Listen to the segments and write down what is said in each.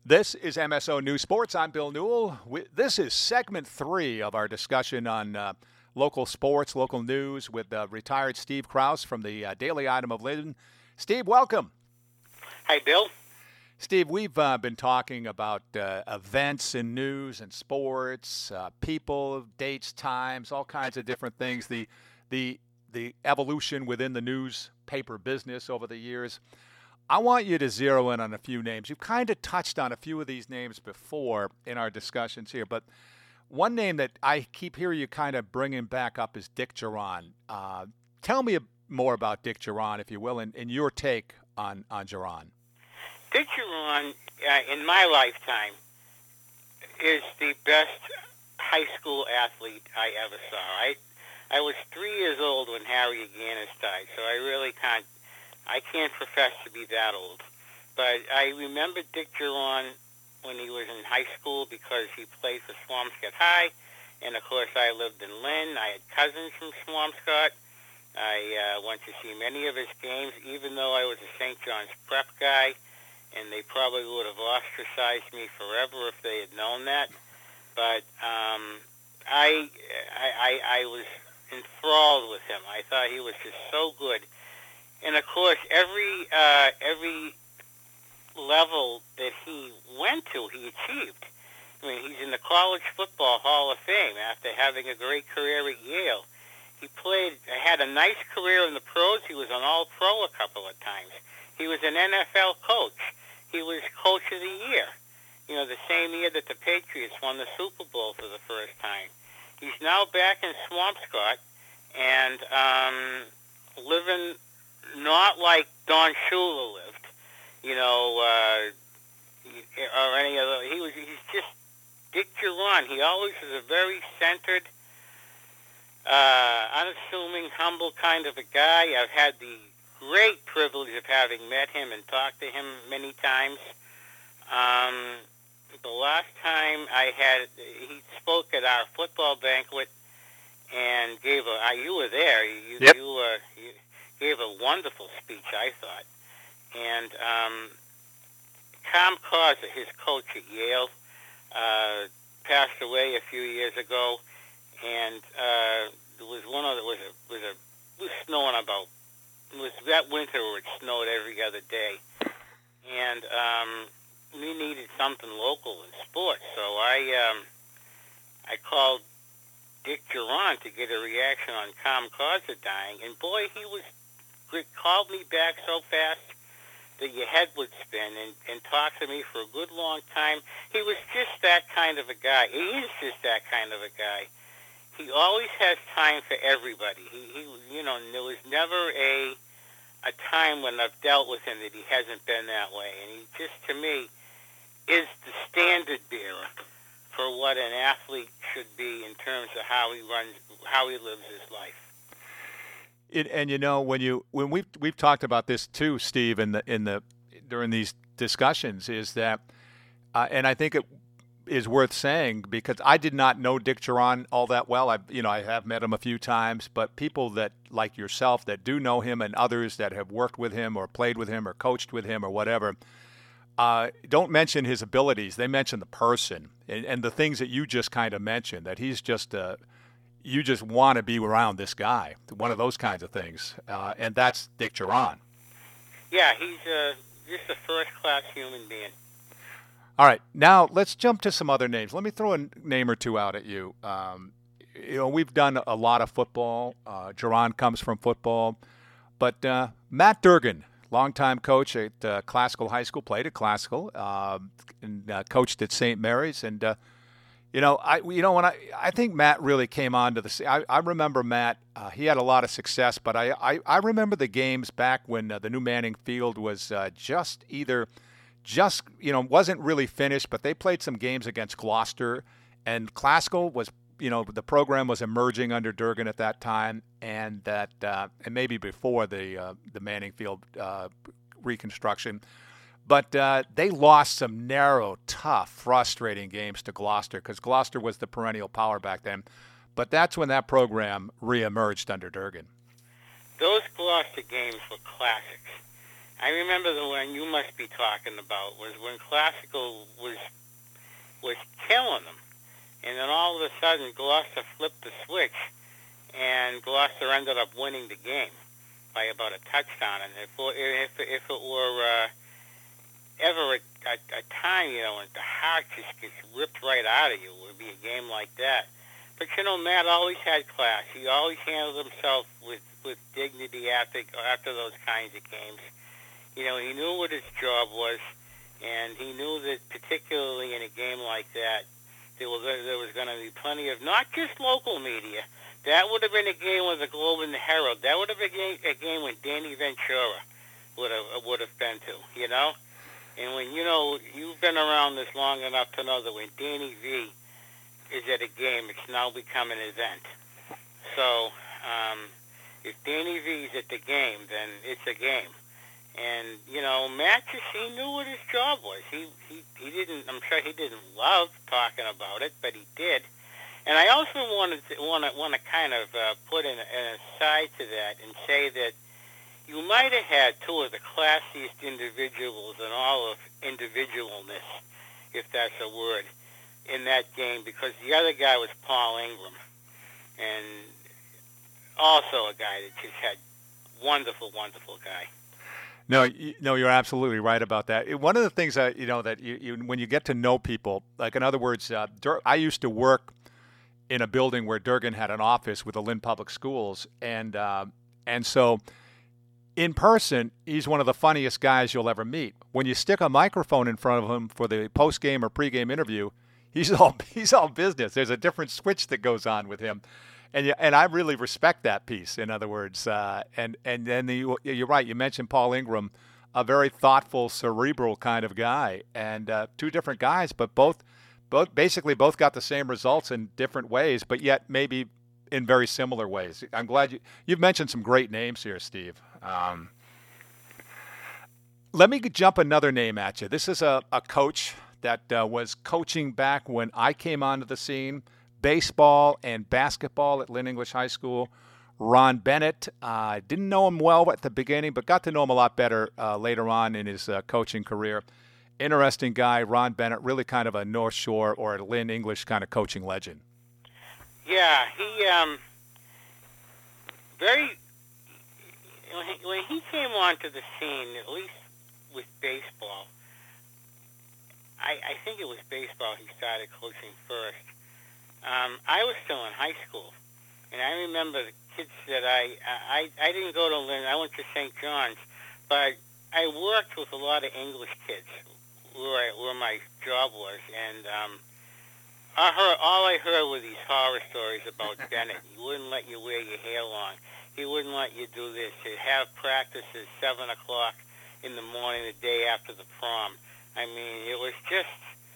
This is MSO News Sports. I'm Bill Newell. This is segment 3 of our discussion on local sports, local news with retired Steve Krause from the Daily Item of Linden. Steve, welcome. Hi, Bill. Steve, we've been talking about events and news and sports, people, dates, times, all kinds of different things. The evolution within the newspaper business over the years. I want you to zero in on a few names. You've kind of touched on a few of these names before in our discussions here, but one name that I keep hearing you kind of bringing back up is Dick Jauron. Tell me more about Dick Jauron, if you will, and your take on Jauron. Dick Jauron, in my lifetime, is the best high school athlete I ever saw. I was 3 years old when Harry Aganis died, so I can't profess to be that old. But I remember Dick Jauron when he was in high school because he played for Swampscott High, and of course I lived in Lynn. I had cousins from Swampscott. I went to see many of his games, even though I was a St. John's prep guy, and they probably would have ostracized me forever if they had known that. But I was enthralled with him. I thought he was just so good. And of course, every level that he went to, he achieved. I mean, he's in the College Football Hall of Fame after having a great career at Yale. He had a nice career in the pros. He was an All-Pro a couple of times. He was an NFL coach. He was Coach of the Year. You know, the same year that the Patriots won the Super Bowl for the first time. He's now back in Swampscott and living not like Don Shula lived, you know, or any other. He's just Dick Jauron. He always was a very centered, unassuming, humble kind of a guy. I've had the great privilege of having met him and talked to him many times. The last time he spoke at our football banquet and gave you were there. You gave a wonderful speech, I thought. And Tom Causer, his coach at Yale, passed away a few years ago, and there was snowing about. It was that winter where it snowed every other day, and we needed something local in sports. So I called Dick Jauron to get a reaction on Tom Causer dying, and boy, he called me back so fast that your head would spin and talked to me for a good long time. He was just that kind of a guy. He is just that kind of a guy. He always has time for everybody. He there was never a time when I've dealt with him that he hasn't been that way. And he just, to me, is the standard bearer for what an athlete should be in terms of how he lives his life. And you know, when we've talked about this too, Steve, during these discussions, is that, and I think it is worth saying because I did not know Dick Jauron all that well. I have met him a few times, but people that like yourself that do know him and others that have worked with him or played with him or coached with him or whatever, don't mention his abilities. They mention the person and the things that you just kind of mentioned. That he's just you just want to be around this guy, one of those kinds of things, and that's Dick Jauron. Yeah, he's just a first-class human being. All right, now let's jump to some other names. Let me throw a name or two out at you. We've done a lot of football. Jauron comes from football, but Matt Durgan, longtime coach at Classical High School, played at Classical, and coached at St. Mary's, and I think Matt really came on to the scene. I remember Matt. He had a lot of success, but I remember the games back when the new Manning Field was wasn't really finished, but they played some games against Gloucester, and Classical was, the program was emerging under Durgan at that time, and maybe before the Manning Field reconstruction. But they lost some narrow, tough, frustrating games to Gloucester because Gloucester was the perennial power back then. But that's when that program reemerged under Durgan. Those Gloucester games were classics. I remember the one you must be talking about was when Classical And then all of a sudden, Gloucester flipped the switch, and Gloucester ended up winning the game by about a touchdown. And if it were ever a time, when the heart just gets ripped right out of you, it would be a game like that. But, Matt always had class. He always handled himself with dignity after those kinds of games. He knew what his job was, and he knew that particularly in a game like that, there was going to be plenty of not just local media. That would have been a game with the Globe and the Herald. That would have been a game when Danny Ventura would have been to, And when, you've been around this long enough to know that when Danny V is at a game, it's now become an event. So if Danny V's at the game, then it's a game. And, Matt he knew what his job was. He didn't, I'm sure he didn't love talking about it, but he did. And I also want to kind of put in an aside to that and say that you might have had two of the classiest individuals in all of individualness, if that's a word, in that game, because the other guy was Paul Ingram, and also a guy that just had wonderful guy. No, you're absolutely right about that. One of the things that that you when you get to know people, like in other words, I used to work in a building where Durgan had an office with the Lynn Public Schools, and so in person, he's one of the funniest guys you'll ever meet. When you stick a microphone in front of him for the post-game or pre-game interview, he's all business. There's a different switch that goes on with him. And I really respect that piece, in other words. And then you're right. You mentioned Paul Ingram, a very thoughtful, cerebral kind of guy. And two different guys, but both both got the same results in different ways, but yet maybe in very similar ways. I'm glad you've mentioned some great names here, Steve. Let me jump another name at you. This is a coach that was coaching back when I came onto the scene. Baseball and basketball at Lynn English High School. Ron Bennett. I didn't know him well at the beginning, but got to know him a lot better later on in his coaching career. Interesting guy, Ron Bennett, really kind of a North Shore or a Lynn English kind of coaching legend. Yeah, he when he came onto the scene, at least with baseball, I think it was baseball he started coaching first. I was still in high school, and I remember the kids that I didn't go to Lynn. I went to St. John's, but I worked with a lot of English kids where my job was, and all I heard were these horror stories about Bennett. He wouldn't let you wear your hair long. He wouldn't let you do this. He'd have practices 7 o'clock in the morning the day after the prom. I mean, it was just...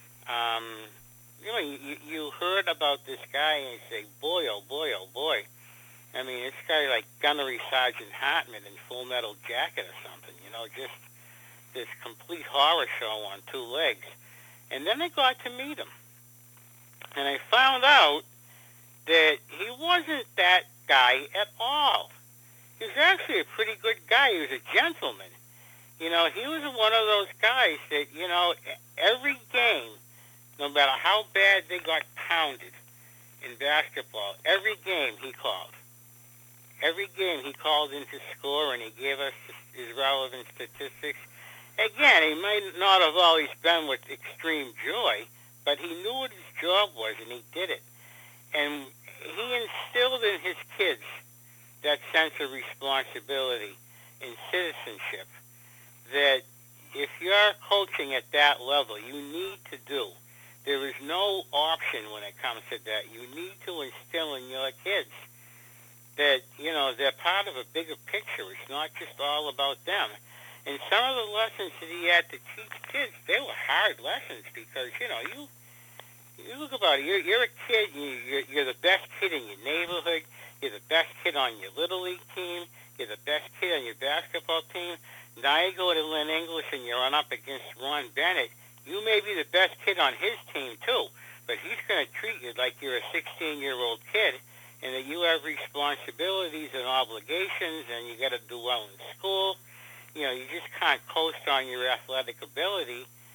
you heard about this guy and you say, boy, oh boy, oh boy. I mean, this guy like Gunnery Sergeant Hartman in Full Metal Jacket or something, just this complete horror show on two legs. And then I got to meet him. And I found out that he wasn't that guy at all. He was actually a pretty good guy. He was a gentleman. He was one of those guys that, every game, no matter how bad they got pounded in basketball, every game he called. Every game he called in to score, and he gave us his relevant statistics. Again, he might not have always been with extreme joy, but he knew what his job was, and he did it. And he instilled in his kids that sense of responsibility and citizenship that if you're coaching at that level, you need to do. There is no option when it comes to that. You need to instill in your kids that, they're part of a bigger picture. It's not just all about them. And some of the lessons that he had to teach kids, they were hard lessons because, you look about it. You're a kid. You're the best kid in your neighborhood. You're the best kid on your Little League team. You're the best kid on your basketball team. Now you go to Lynn English and you're on up against Ron Bennett. You may be the best kid on his team, too, but he's going to treat you like you're a 16-year-old kid and that you have responsibilities and obligations and you got to do well in school. You just can't coast on your athletic ability.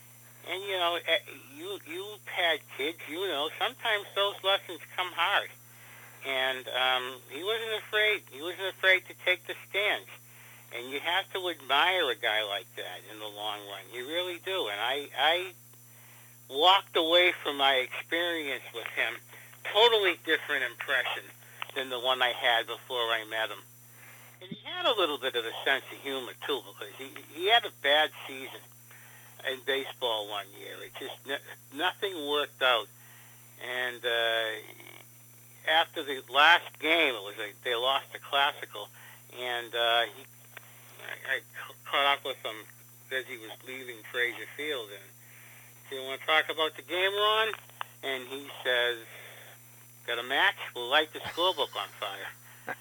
And you've had kids. Sometimes those lessons come hard. And he wasn't afraid. He wasn't afraid to take the stance. And you have to admire a guy like that in the long run. You really do. And I walked away from my experience with him totally different impression than the one I had before I met him. And he had a little bit of a sense of humor, too, because he had a bad season in baseball one year. It just, nothing worked out. And after the last game, they lost the Classical, and I caught up with him as he was leaving Fraser Field, and said, "You want to talk about the game, Ron?" And he says, "Got a match? We'll light the scorebook on fire."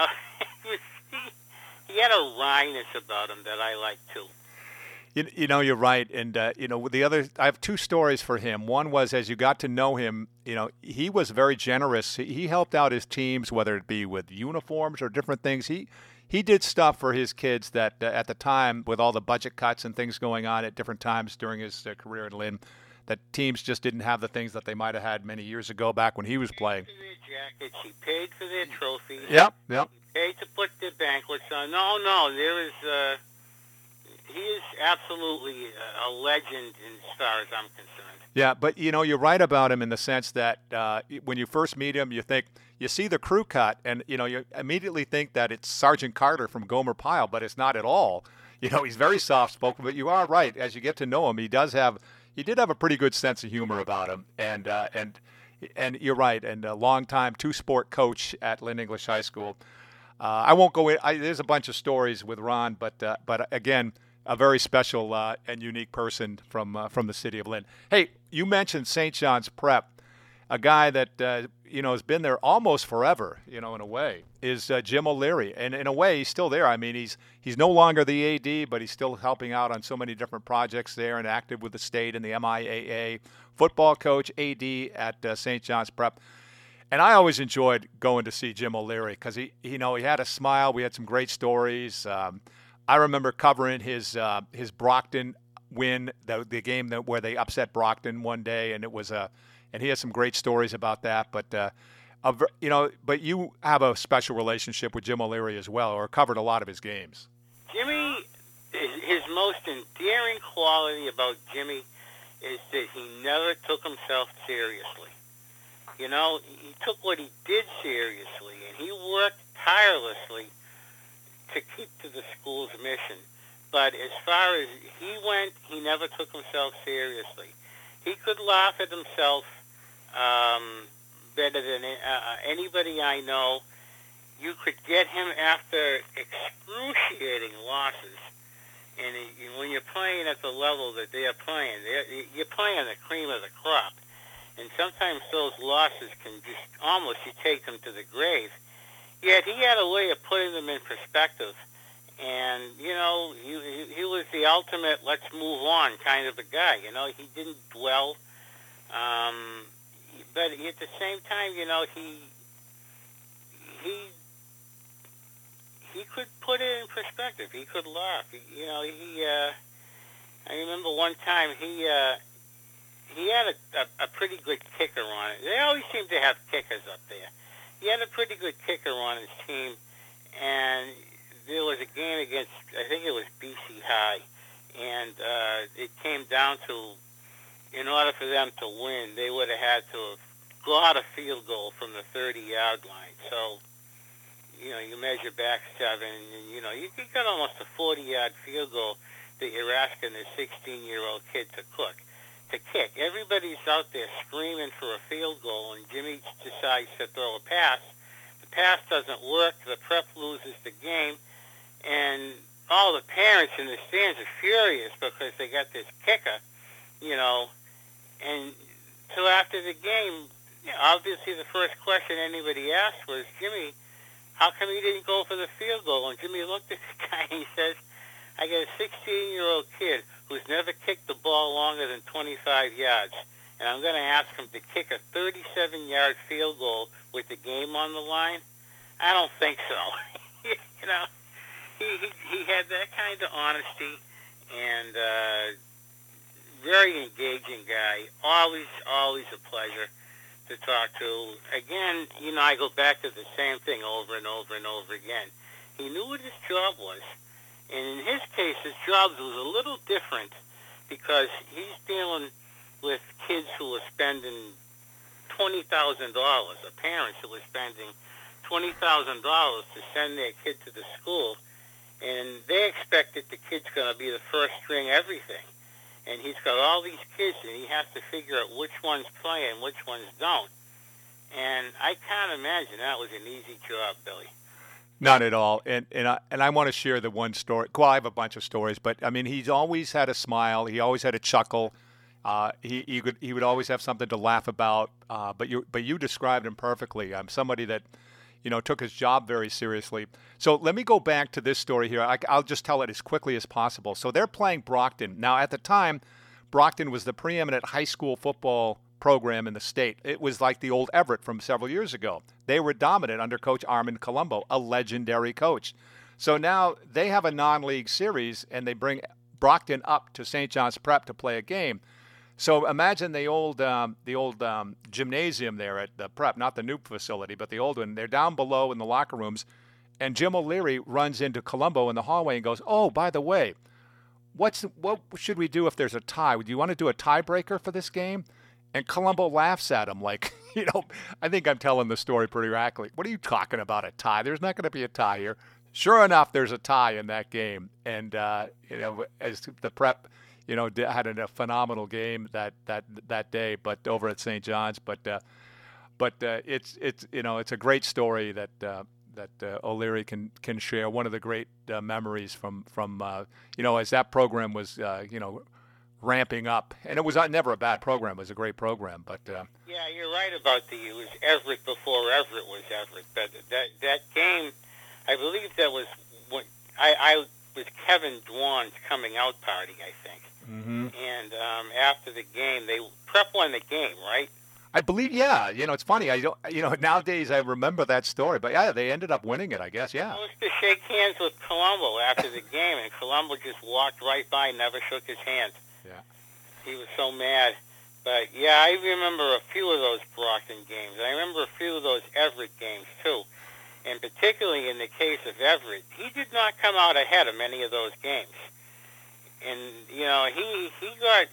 He had a wryness about him that I like too. You're right. And, the other, I have two stories for him. One was, as you got to know him, he was very generous. He helped out his teams, whether it be with uniforms or different things. He did stuff for his kids that at the time, with all the budget cuts and things going on at different times during his career at Lynn, that teams just didn't have the things that they might have had many years ago back when he was playing. He paid for their jackets. He paid for their trophies. Yep. He paid to put their banquets on. No, there is... he is absolutely a legend as far as I'm concerned. Yeah, but you're right about him in the sense that when you first meet him, you see the crew cut, and you immediately think that it's Sergeant Carter from Gomer Pyle, but it's not at all. He's very soft spoken, but you are right. As you get to know him, he did have a pretty good sense of humor about him, and you're right. And a longtime two-sport coach at Lynn English High School. I won't go in. There's a bunch of stories with Ron, but again, a very special and unique person from the city of Lynn. Hey, you mentioned St. John's Prep, a guy that has been there almost forever. In a way, is Jim O'Leary, and in a way, he's still there. I mean, he's no longer the AD, but he's still helping out on so many different projects there, and active with the state and the MIAA. Football coach, AD at St. John's Prep. And I always enjoyed going to see Jim O'Leary because he had a smile. We had some great stories. I remember covering his Brockton win, the game where they upset Brockton one day, and and he has some great stories about that. But but you have a special relationship with Jim O'Leary as well, or covered a lot of his games. Jimmy, his most endearing quality about Jimmy is that he never took himself seriously. He took what he did seriously, and he worked tirelessly to keep to the school's mission. But as far as he went, he never took himself seriously. He could laugh at himself better than anybody I know. You could get him after excruciating losses. And when you're playing at the level that they're playing, you're playing the cream of the crop. And sometimes those losses can just almost, you take them to the grave. Yet he had a way of putting them in perspective. And, he was the ultimate let's move on kind of a guy. He didn't dwell. But at the same time, he could put it in perspective. He could laugh. I remember one time he had a pretty good kicker on it. They always seem to have kickers up there. He had a pretty good kicker on his team, and there was a game against, I think it was BC High, and it came down to, in order for them to win, they would have had to have got a field goal from the 30-yard line. So, you measure back 7, and, you got almost a 40-yard field goal that you're asking a 16-year-old kid to kick. Everybody's out there screaming for a field goal, and Jimmy decides to throw a pass. The pass doesn't work. The Prep loses the game, and all the parents in the stands are furious because they got this kicker, And so after the game, obviously the first question anybody asked was, Jimmy, how come you didn't go for the field goal? And Jimmy looked at the guy and he says, I got a 16-year-old kid who's never kicked the ball longer than 25 yards, and I'm going to ask him to kick a 37-yard field goal with the game on the line? I don't think so. He had that kind of honesty, and very engaging guy. Always a pleasure to talk to. Again, I go back to the same thing over and over and over again. He knew what his job was. And in his case, his job was a little different because he's dealing with kids who are spending $20,000, or parents who are spending $20,000 to send their kid to the school, and they expect that the kid's going to be the first string everything. And he's got all these kids, and he has to figure out which ones play and which ones don't. And I can't imagine that was an easy job, Billy. Not at all. And I want to share the one story. Well, I have a bunch of stories, but I mean, he's always had a smile. He always had a chuckle. He would always have something to laugh about. But you described him perfectly. I'm somebody that, took his job very seriously. So let me go back to this story here. I'll just tell it as quickly as possible. So they're playing Brockton. Now, at the time, Brockton was the preeminent high school football program in the state. It was like the old Everett from several years ago. They were dominant under Coach Armand Colombo, a legendary coach. So now they have a non-league series, and they bring Brockton up to St. John's Prep to play a game. So imagine the old gymnasium there at the Prep, not the new facility, but the old one. They're down below in the locker rooms, and Jim O'Leary runs into Colombo in the hallway and goes, "Oh, by the way, what should we do if there's a tie? Do you want to do a tiebreaker for this game?" And Colombo laughs at him like, I think I'm telling the story pretty accurately. What are you talking about, a tie? There's not going to be a tie here. Sure enough, there's a tie in that game. And, as the Prep, had a phenomenal game that day, but over at St. John's. But it's a great story that O'Leary can share. One of the great memories from as that program was, ramping up, and it was never a bad program. It was a great program, but yeah, you're right about it was Everett before Everett was Everett. But that game, I believe that was when I was Kevin Dwan's coming out party, I think. Mm-hmm. And after the game, Prep won the game, right? I believe, yeah. It's funny. I don't. Nowadays I remember that story, but yeah, they ended up winning it, I guess. Yeah. I was to shake hands with Colombo after the game, and Colombo just walked right by, never shook his hand. Yeah. He was so mad. But, yeah, I remember a few of those Brockton games. I remember a few of those Everett games, too. And particularly in the case of Everett, he did not come out ahead of many of those games. And, he got,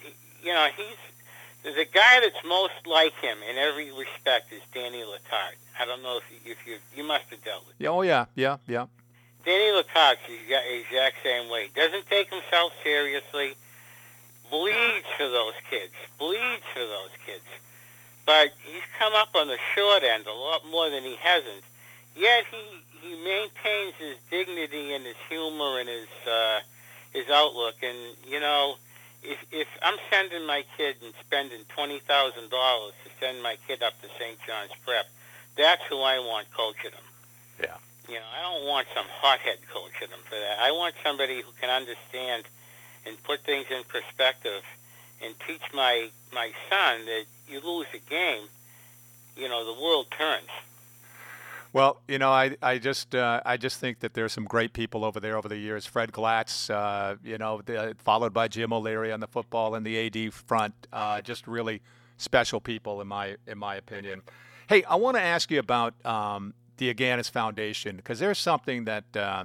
he's the guy that's most like him in every respect is Danny Letarte. I don't know if you must have dealt with him. Oh, yeah. Danny Letarte's the exact same way. Doesn't take himself seriously. Bleeds for those kids. But he's come up on the short end a lot more than he hasn't. Yet he maintains his dignity and his humor and his outlook. And, if I'm sending my kid and spending $20,000 to send my kid up to St. John's Prep, that's who I want coaching him. Yeah. I don't want some hothead coaching him for that. I want somebody who can understand and put things in perspective and teach my son that you lose a game, the world turns. Well, I just think that there's some great people over there over the years. Fred Glatz, followed by Jim O'Leary on the football and the AD front. Just really special people in my opinion. Hey, I want to ask you about the Agganis Foundation, because there's something that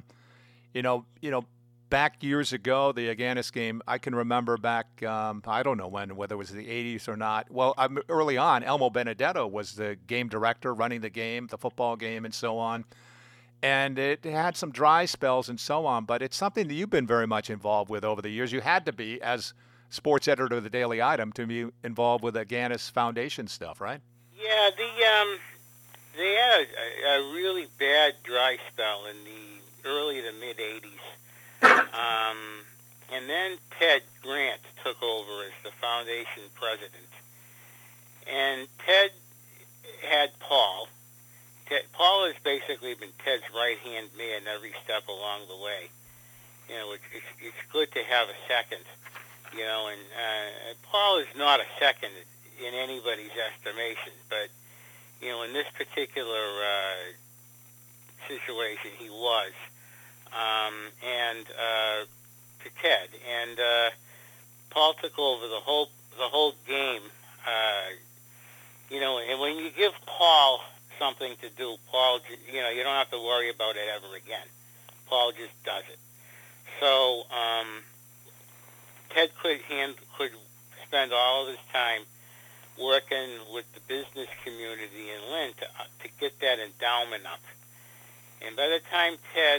back years ago, the Agganis game, I can remember back, I don't know whether it was the 80s or not. Well, early on, Elmo Benedetto was the game director running the game, the football game, and so on. And it had some dry spells and so on, but it's something that you've been very much involved with over the years. You had to be, as sports editor of the Daily Item, to be involved with Agganis Foundation stuff, right? Yeah, they had a really bad dry spell in the early to mid-'80s. And then Ted Grant took over as the foundation president. And Ted had Paul. Paul has basically been Ted's right-hand man every step along the way. It's good to have a second, and Paul is not a second in anybody's estimation, but, in this particular situation, he was. To Ted, Paul took over the whole game. And when you give Paul something to do, Paul, you don't have to worry about it ever again. Paul just does it. So Ted could spend all of his time working with the business community in Lynn to get that endowment up. And by the time Ted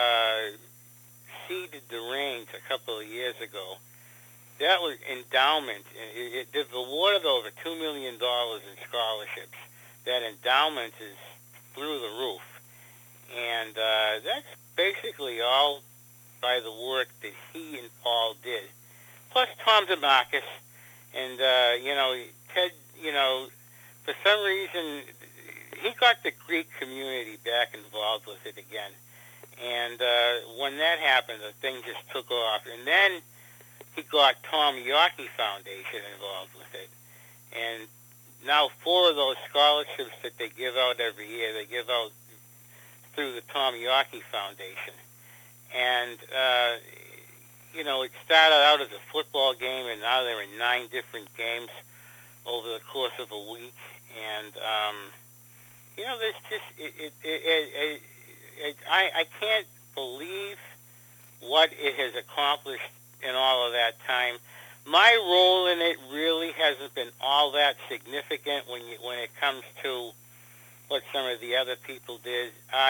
ceded the reins a couple of years ago, that was endowment. They've awarded over $2 million in scholarships. That endowment is through the roof. And that's basically all by the work that he and Paul did. Plus Tom DeMarcus. And, Ted, for some reason, he got the Greek community back involved with it again. And when that happened, the thing just took off. And then he got Tom Yawkey Foundation involved with it. And now 4 of those scholarships that they give out every year, they give out through the Tom Yawkey Foundation. And, it started out as a football game, and now they're in 9 different games over the course of a week. And, there's just, I can't believe what it has accomplished in all of that time. My role in it really hasn't been all that significant when it comes to what some of the other people did.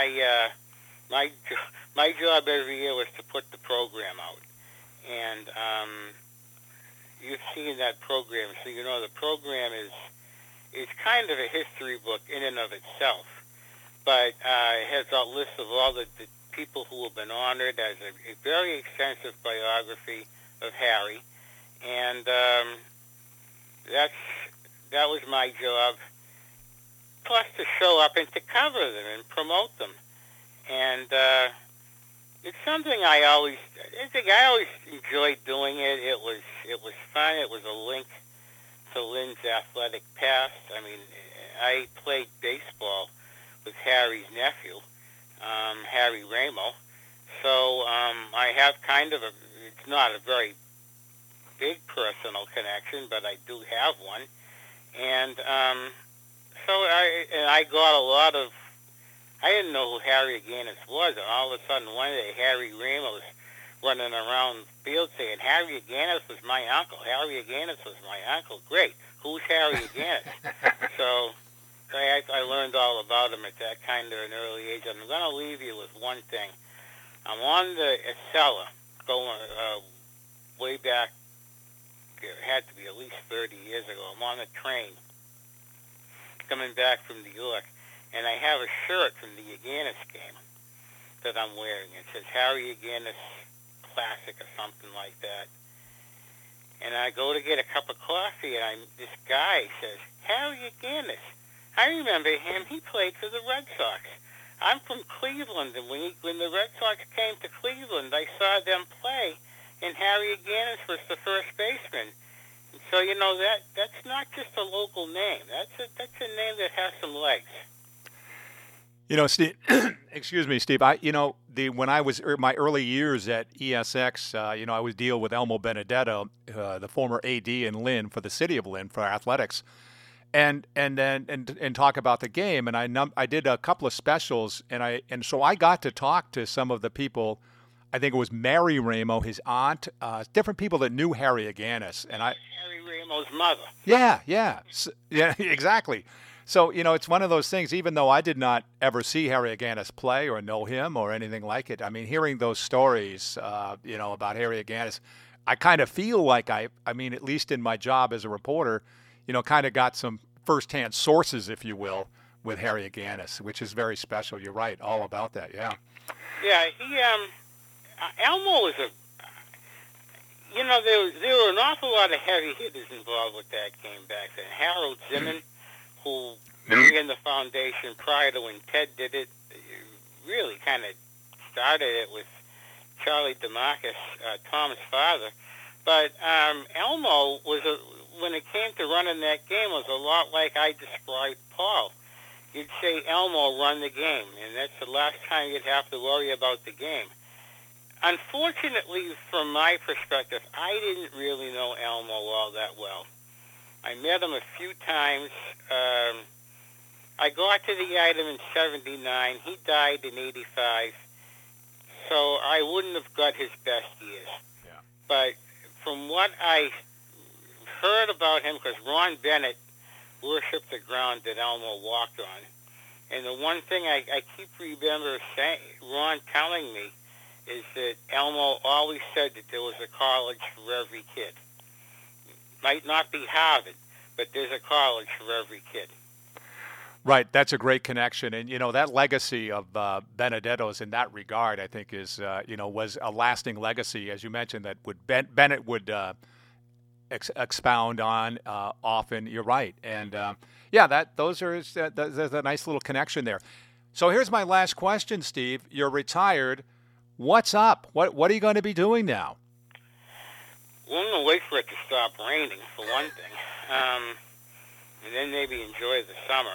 My job every year was to put the program out, and you've seen that program, so you know the program is kind of a history book in and of itself, but it has a list of all the people who have been honored, as a very extensive biography of Harry, and that was my job, plus to show up and to cover them and promote them. And it's something I always enjoyed doing it. It was fun. It was a link to Lynn's athletic past. I mean, I played baseball with Harry's nephew, Harry Ramo. So I have kind of it's not a very big personal connection, but I do have one. And so I got a lot of, I didn't know who Harry Aganis was, and all of a sudden one day Harry Ramos running around the field saying, Harry Aganis was my uncle. Harry Aganis was my uncle. Great. Who's Harry Aganis? So I learned all about him at that kind of an early age. I'm going to leave you with one thing. I'm on the Acela going way back, it had to be at least 30 years ago. I'm on the train coming back from New York, and I have a shirt from the Aganis game that I'm wearing. It says Harry Aganis Classic or something like that. And I go to get a cup of coffee, and this guy says, Harry Aganis. I remember him. He played for the Red Sox. I'm from Cleveland, and when the Red Sox came to Cleveland, I saw them play, and Harry Aganis was the first baseman. And so, that's not just a local name. That's a name that has some legs. Steve, excuse me, Steve. When I was my early years at ESX, I would deal with Elmo Benedetto, the former AD in Lynn for the city of Lynn for athletics, and talk about the game. And I did a couple of specials, and so I got to talk to some of the people. I think it was Mary Ramo, his aunt, different people that knew Harry Aganis, and Harry Ramo's mother. Yeah, exactly. So, it's one of those things, even though I did not ever see Harry Aganis play or know him or anything like it. I mean, hearing those stories, about Harry Aganis, I kind of feel like at least in my job as a reporter, kind of got some firsthand sources, if you will, with Harry Aganis, which is very special. You're right, all about that, yeah. Yeah, he, Elmo was there were an awful lot of heavy hitters involved with that game back then. Harold Zimmern, who began the foundation prior to when Ted did it, really kind of started it with Charlie DeMarcus, Tom's father. But Elmo when it came to running that game, was a lot like I described Paul. You'd say, Elmo, run the game, and that's the last time you'd have to worry about the game. unfortunately, from my perspective, I didn't really know Elmo all that well. I met him a few times. I got to the item in 79. He died in 85. So I wouldn't have got his best years. Yeah. But from what I heard about him, because Ron Bennett worshipped the ground that Elmo walked on. And the one thing I keep remember Ron telling me is that Elmo always said that there was a college for every kid. Might not be Harvard, but there's a college for every kid. Right, that's a great connection, and that legacy of Benedetto's in that regard, I think, is was a lasting legacy, as you mentioned, that Bennett would expound on often. You're right, and there's a nice little connection there. So here's my last question, Steve. You're retired. What's up? What are you going to be doing now? Well, I'm going to wait for it to stop raining, for one thing. And then maybe enjoy the summer.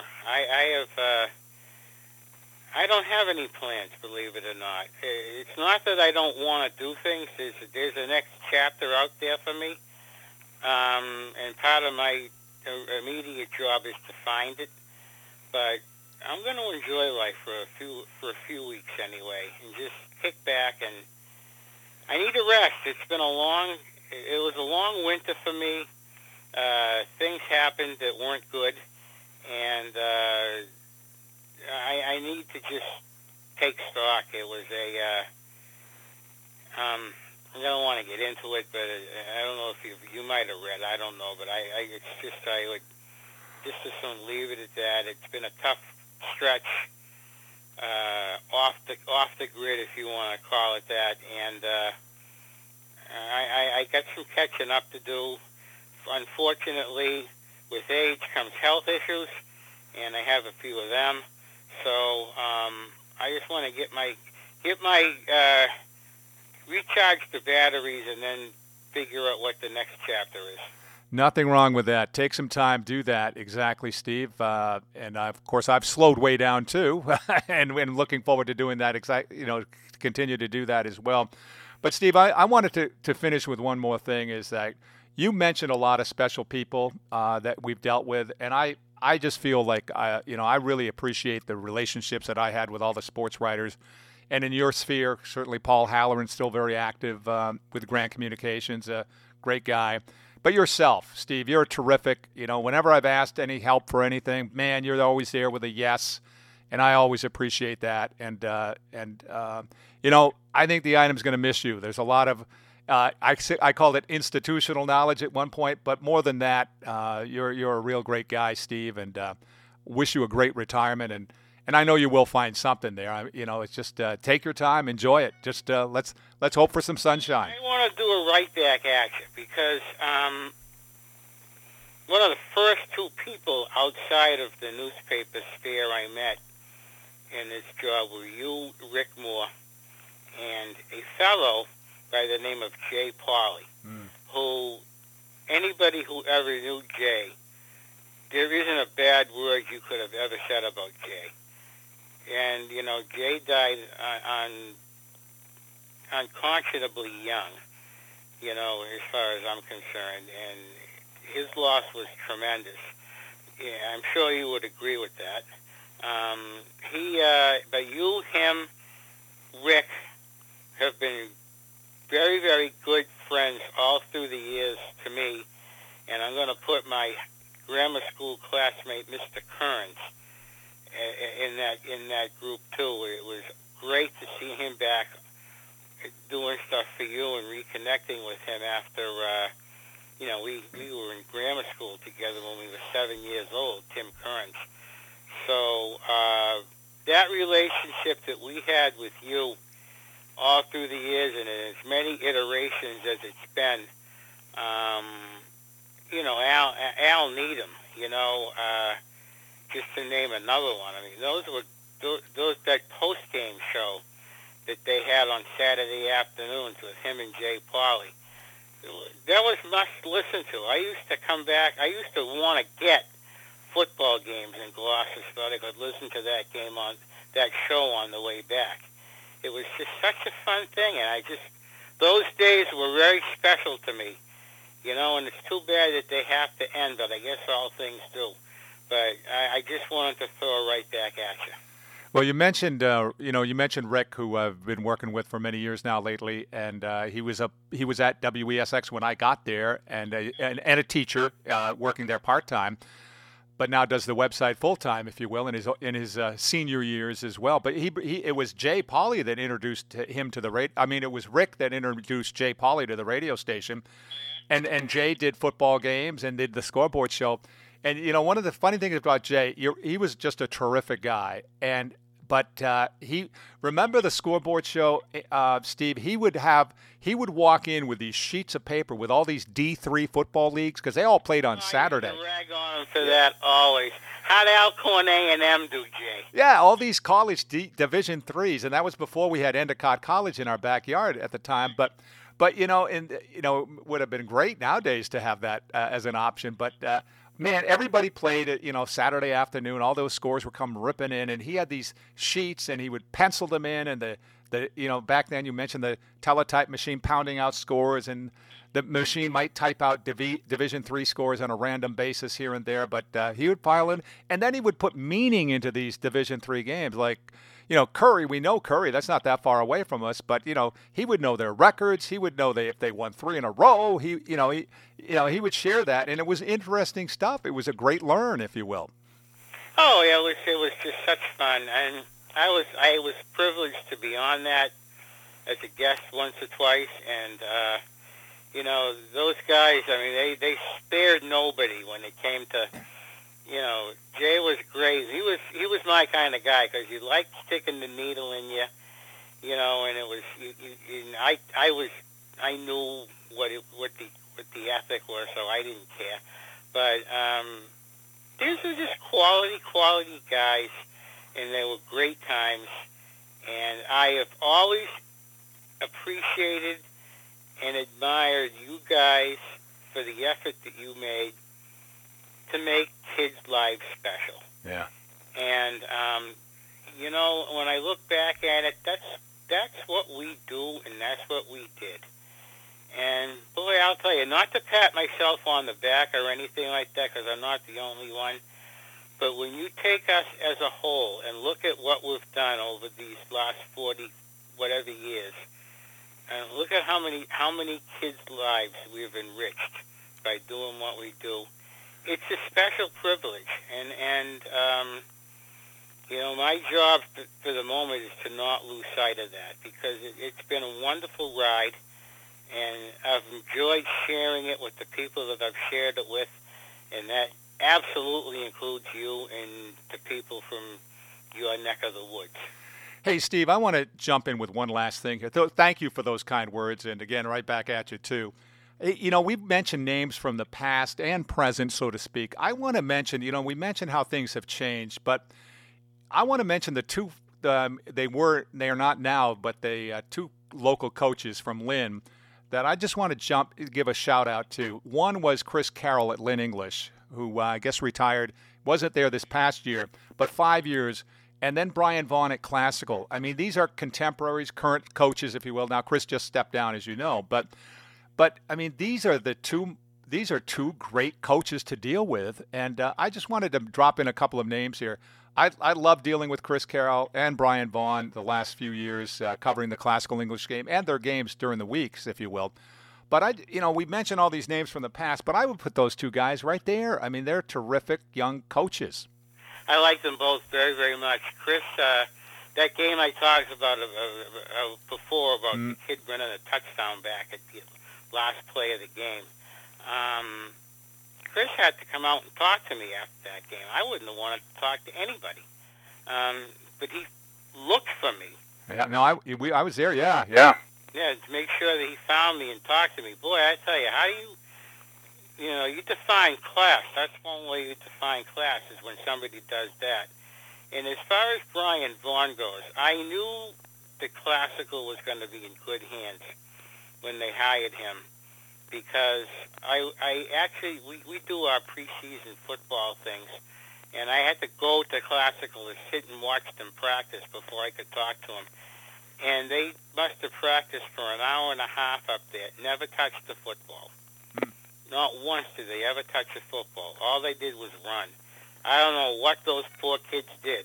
I don't have any plans, believe it or not. It's not that I don't want to do things. There's a next chapter out there for me, and part of my immediate job is to find it. But I'm going to enjoy life for a few weeks anyway, and just kick back. And I need a rest. It was a long winter for me. Things happened that weren't good, and I need to just take stock. It was I don't want to get into it, but I don't know if you might have read. I don't know, but I would just as soon leave it at that. It's been a tough stretch off the grid, if you want to call it that, and I got some catching up to do. Unfortunately, with age comes health issues, and I have a few of them. So I just want to get my recharge the batteries, and then figure out what the next chapter is. Nothing wrong with that. Take some time, do that. Exactly, Steve. And of course, I've slowed way down too, and looking forward to doing that. Continue to do that as well. But Steve, I wanted to finish with one more thing. Is that you mentioned a lot of special people that we've dealt with, and I just feel like I really appreciate the relationships that I had with all the sports writers. And in your sphere, certainly Paul Halloran's still very active with Grant Communications, a great guy. But yourself, Steve, you're terrific. Whenever I've asked any help for anything, man, you're always there with a yes, and I always appreciate that. And I think the item's going to miss you. There's a lot of I called it institutional knowledge at one point, but more than that, you're a real great guy, Steve, and wish you a great retirement. And I know you will find something there. It's just take your time, enjoy it. Just let's hope for some sunshine. I want to do a right back at you because one of the first two people outside of the newspaper sphere I met in this job were you, Rick Moore, and a fellow by the name of Jay Pauley, who anybody who ever knew Jay, there isn't a bad word you could have ever said about Jay. And, Jay died unconscionably young, as far as I'm concerned, and his loss was tremendous. Yeah, I'm sure you would agree with that. But you, him, Rick, have been very, very good friends all through the years to me, and I'm going to put my grammar school classmate, Mr. Kearns, in that group too. It was great to see him back doing stuff for you and reconnecting with him after, we were in grammar school together when we were 7 years old, Tim Kearns. So that relationship that we had with you all through the years and in as many iterations as it's been, Al Needham, just to name another one. I mean, that post-game show that they had on Saturday afternoons with him and Jay Pauley, that was must listen to. I used to come back. I used to want to get football games in Gloucester so I could listen to that show on the way back. it was just such a fun thing, and those days were very special to me. And it's too bad that they have to end, but I guess all things do. But I just wanted to throw it right back at you. Well, you mentioned Rick, who I've been working with for many years now lately, and he was at WESX when I got there, and a teacher working there part time, but now does the website full time, if you will, in his senior years as well. But it was Jay Pauley that introduced him to the radio. I mean, it was Rick that introduced Jay Pauley to the radio station, and Jay did football games and did the scoreboard show. And one of the funny things about Jay, he was just a terrific guy, But he remember the scoreboard show, Steve. He would walk in with these sheets of paper with all these D3 football leagues because they all played on Saturday. I used to rag on him for that always. How'd Alcorn A&M do, Jay? Yeah, all these college Division threes, and that was before we had Endicott College in our backyard at the time. But would have been great nowadays to have that as an option, but. Man, everybody played it, Saturday afternoon. All those scores would come ripping in, and he had these sheets, and he would pencil them in. And back then you mentioned the teletype machine pounding out scores, and the machine might type out Division III scores on a random basis here and there. But he would pile in, and then he would put meaning into these Division III games, like. Curry, we know Curry. That's not that far away from us. But he would know their records. He would know if they won 3 in a row. He would share that, and it was interesting stuff. It was a great learn, if you will. Oh yeah, it was just such fun, and I was privileged to be on that as a guest once or twice, and those guys. I mean, they spared nobody when it came to. Jay was great. He was my kind of guy because he liked sticking the needle in you, and it was. I knew what the ethic was, so I didn't care. But these were just quality guys, and they were great times. And I have always appreciated and admired you guys for the effort that you made to make kids' lives special. Yeah. And when I look back at it, that's what we do, and that's what we did. And boy, I'll tell you, not to pat myself on the back or anything like that, because I'm not the only one. But when you take us as a whole and look at what we've done over these last 40 whatever years, and look at how many kids' lives we've enriched by doing what we do. It's a special privilege, and my job for the moment is to not lose sight of that, because it's been a wonderful ride, and I've enjoyed sharing it with the people that I've shared it with, and that absolutely includes you and the people from your neck of the woods. Hey, Steve, I want to jump in with one last thing here. Thank you for those kind words, and again, right back at you, too. We've mentioned names from the past and present, so to speak. I want to mention, we mentioned how things have changed, but I want to mention the two, they are not now, but the two local coaches from Lynn that I just want to give a shout out to. One was Chris Carroll at Lynn English, who I guess retired, wasn't there this past year, but 5 years, and then Brian Vaughn at Classical. I mean, these are contemporaries, current coaches, if you will. Now, Chris just stepped down, as you know, but I mean, these are two great coaches to deal with, and I just wanted to drop in a couple of names here. I love dealing with Chris Carroll and Brian Vaughn the last few years, covering the Classical English game and their games during the weeks, if you will. But we mentioned all these names from the past, but I would put those two guys right there. I mean, they're terrific young coaches. I like them both very, very much. Chris, that game I talked about before about the kid running a touchdown back at the last play of the game. Chris had to come out and talk to me after that game. I wouldn't have wanted to talk to anybody, but he looked for me. Yeah, no, I was there. Yeah. Yeah, to make sure that he found me and talked to me. Boy, I tell you, how do you define class? That's one way you define class, is when somebody does that. And as far as Brian Vaughn goes, I knew the Classical was going to be in good hands when they hired him, because I actually, we do our preseason football things, and I had to go to Classical to sit and watch them practice before I could talk to him. and they must have practiced for an hour and a half up there. Never touched the football. Not once did they ever touch a football. All they did was run. I don't know what those poor kids did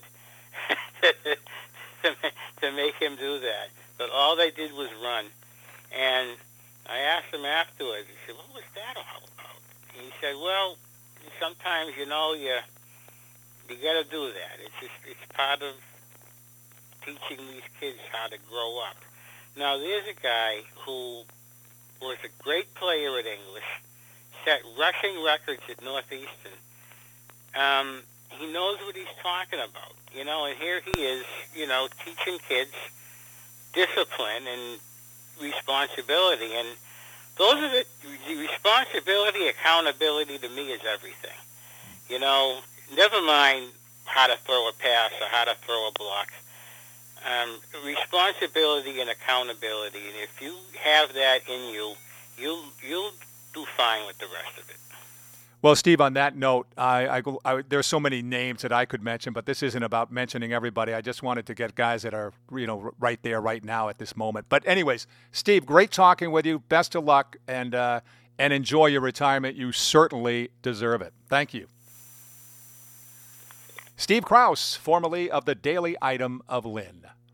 to make him do that, but all they did was run. And I asked him afterwards, he said, what was that all about? And he said, well, sometimes, you got to do that. It's part of teaching these kids how to grow up. Now, there's a guy who was a great player at English, set rushing records at Northeastern. He knows what he's talking about, and here he is, teaching kids discipline and responsibility. And those are the responsibility, accountability to me is everything. Never mind how to throw a pass or how to throw a block. Responsibility and accountability, and if you have that in you, you'll do fine with the rest of it. Well, Steve, on that note, there's so many names that I could mention, but this isn't about mentioning everybody. I just wanted to get guys that are, right there, right now at this moment. But anyways, Steve, great talking with you. Best of luck, and enjoy your retirement. You certainly deserve it. Thank you. Steve Kraus, formerly of the Daily Item of Lynn.